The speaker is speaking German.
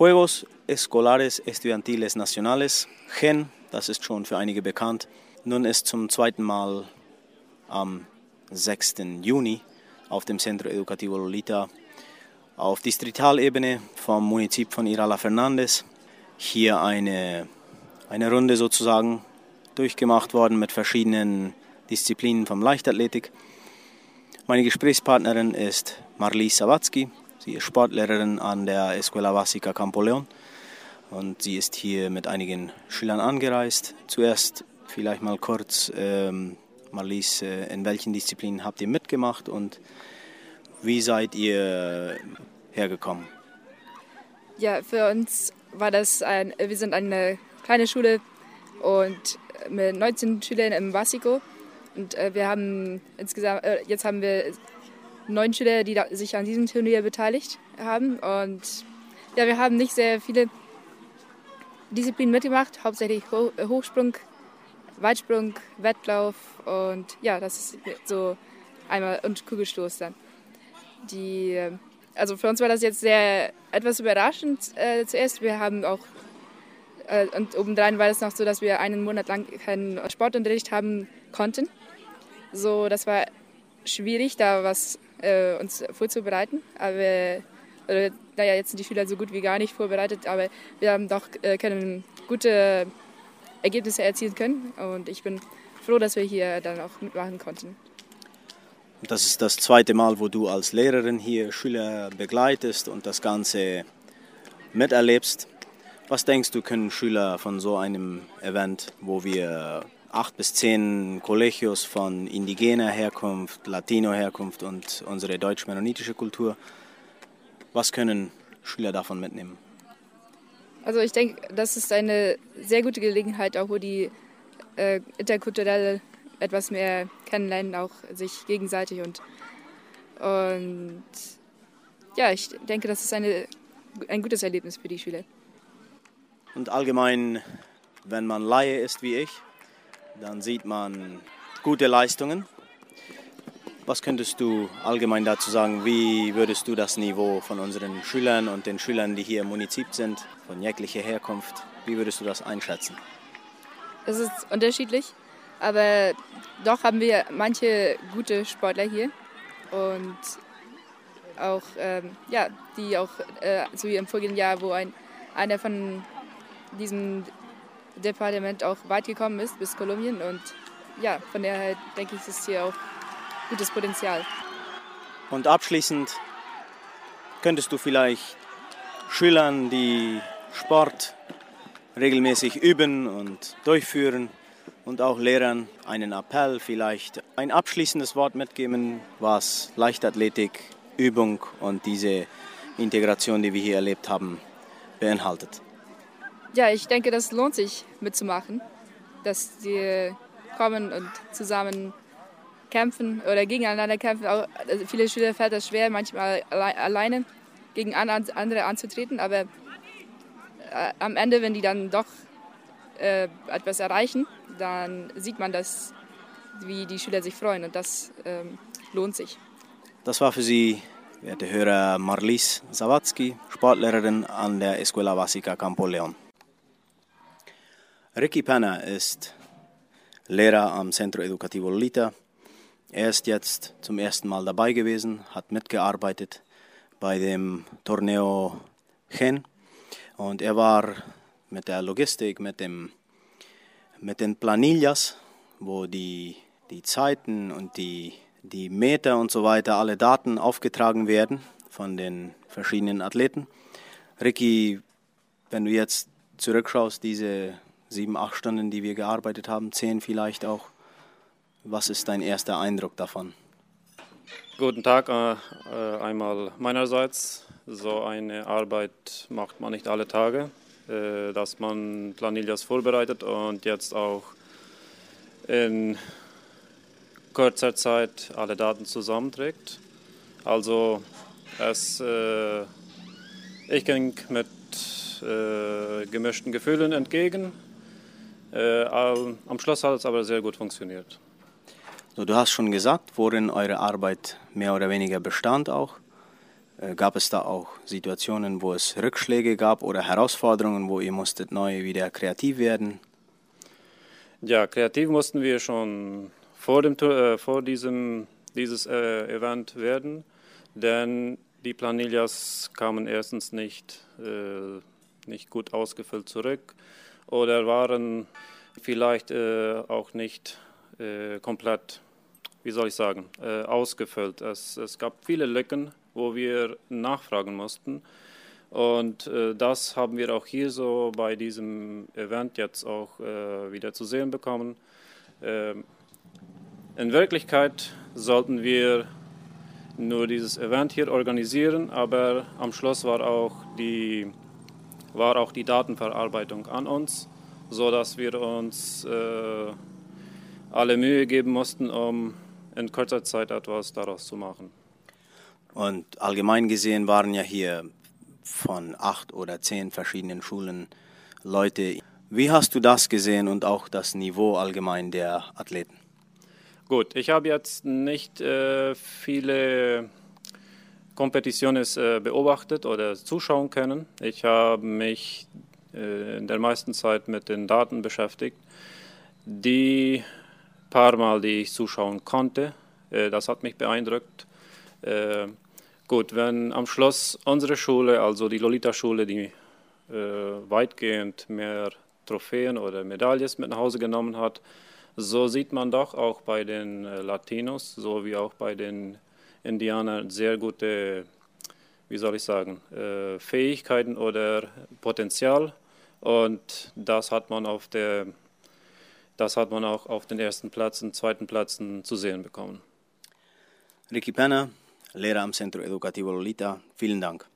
Juegos Escolares Estudiantiles Nacionales, GEN, das ist schon für einige bekannt. Nun ist zum zweiten Mal am 6. Juni auf dem Centro Educativo Lolita auf Distritalebene vom Munizip von Irala Fernández hier eine Runde sozusagen durchgemacht worden mit verschiedenen Disziplinen vom Leichtathletik. Meine Gesprächspartnerin ist Marlice Sawatzki. Sie ist Sportlehrerin an der Escuela Básica Campo León und sie ist hier mit einigen Schülern angereist. Zuerst vielleicht mal kurz, Marlice, in welchen Disziplinen habt ihr mitgemacht und wie seid ihr hergekommen? Ja, für uns war das wir sind eine kleine Schule und mit 19 Schülern im Básico und wir haben jetzt haben wir 9 Schüler, die sich an diesem Turnier beteiligt haben und ja, wir haben nicht sehr viele Disziplinen mitgemacht, hauptsächlich Hochsprung, Weitsprung, Wettlauf und ja, das ist so einmal und Kugelstoß dann. Also für uns war das jetzt etwas überraschend zuerst. Wir haben auch, und obendrein war es noch so, dass wir einen Monat lang keinen Sportunterricht haben konnten. So, das war schwierig, da uns vorzubereiten. Aber jetzt sind die Schüler so gut wie gar nicht vorbereitet, aber wir haben doch können gute Ergebnisse erzielen können. Und ich bin froh, dass wir hier dann auch mitmachen konnten. Das ist das zweite Mal, wo du als Lehrerin hier Schüler begleitest und das Ganze miterlebst. Was denkst du, können Schüler von so einem Event, wo wir 8 bis 10 Colegios von indigener Herkunft, Latino-Herkunft und unsere deutsch-mennonitische Kultur, was können Schüler davon mitnehmen? Also ich denke, das ist eine sehr gute Gelegenheit, auch wo die interkulturelle etwas mehr kennenlernen, auch sich gegenseitig und ja, ich denke, das ist ein gutes Erlebnis für die Schüler. Und allgemein, wenn man Laie ist wie ich, dann sieht man gute Leistungen. Was könntest du allgemein dazu sagen, wie würdest du das Niveau von unseren Schülern und den Schülern, die hier im Munizip sind, von jeglicher Herkunft, wie würdest du das einschätzen? Es ist unterschiedlich. Aber doch haben wir manche gute Sportler hier und auch, die auch, so wie im vorigen Jahr, wo einer von diesem Departement auch weit gekommen ist, bis Kolumbien. Und ja, von daher denke ich, ist hier auch gutes Potenzial. Und abschließend könntest du vielleicht Schülern, die Sport regelmäßig üben und durchführen, und auch Lehrern einen Appell, vielleicht ein abschließendes Wort mitgeben, was Leichtathletik, Übung und diese Integration, die wir hier erlebt haben, beinhaltet. Ja, ich denke, das lohnt sich mitzumachen, dass die kommen und zusammen kämpfen oder gegeneinander kämpfen. Auch, also viele Schüler fällt das schwer, manchmal alleine gegen andere anzutreten, aber am Ende, wenn die dann doch etwas erreichen, dann sieht man, wie die Schüler sich freuen und das lohnt sich. Das war für Sie, werte Hörer, Marlice Sawatzki, Sportlehrerin an der Escuela Básica Campo León. Ricky Penna ist Lehrer am Centro Educativo Lolita. Er ist jetzt zum ersten Mal dabei gewesen, hat mitgearbeitet bei dem Torneo GEN und er war mit der Logistik, mit den Planillas, wo die Zeiten und die Meter und so weiter, alle Daten aufgetragen werden von den verschiedenen Athleten. Ricky, wenn du jetzt zurückschaust, diese 7-8 Stunden, die wir gearbeitet haben, 10 vielleicht auch, was ist dein erster Eindruck davon? Guten Tag einmal meinerseits. So eine Arbeit macht man nicht alle Tage. Dass man Planillas vorbereitet und jetzt auch in kurzer Zeit alle Daten zusammenträgt. Also ich ging mit gemischten Gefühlen entgegen. Am Schluss hat es aber sehr gut funktioniert. So, du hast schon gesagt, worin eure Arbeit mehr oder weniger bestand auch. Gab es da auch Situationen, wo es Rückschläge gab oder Herausforderungen, wo ihr musstet neu wieder kreativ werden? Ja, kreativ mussten wir schon vor dieses Event werden, denn die Planillas kamen erstens nicht gut ausgefüllt zurück oder waren vielleicht auch nicht komplett, wie soll ich sagen, ausgefüllt. Es gab viele Lücken, wo wir nachfragen mussten. Und das haben wir auch hier so bei diesem Event jetzt auch wieder zu sehen bekommen. In Wirklichkeit sollten wir nur dieses Event hier organisieren, aber am Schluss war auch die Datenverarbeitung an uns, sodass wir uns alle Mühe geben mussten, um in kurzer Zeit etwas daraus zu machen. Und allgemein gesehen waren ja hier von 8 oder 10 verschiedenen Schulen Leute. Wie hast du das gesehen und auch das Niveau allgemein der Athleten? Gut, ich habe jetzt nicht viele Competiciones beobachtet oder zuschauen können. Ich habe mich in der meisten Zeit mit den Daten beschäftigt. Die paar Mal, die ich zuschauen konnte, das hat mich beeindruckt. Gut, wenn am Schluss unsere Schule, also die Lolita-Schule, die weitgehend mehr Trophäen oder Medailles mit nach Hause genommen hat, so sieht man doch auch bei den Latinos, so wie auch bei den Indianern, sehr gute, wie soll ich sagen, Fähigkeiten oder Potenzial. Und das hat man auch auf den ersten Plätzen, zweiten Plätzen zu sehen bekommen. Ricky Penner, Lehrer am Centro Educativo Lolita, vielen Dank.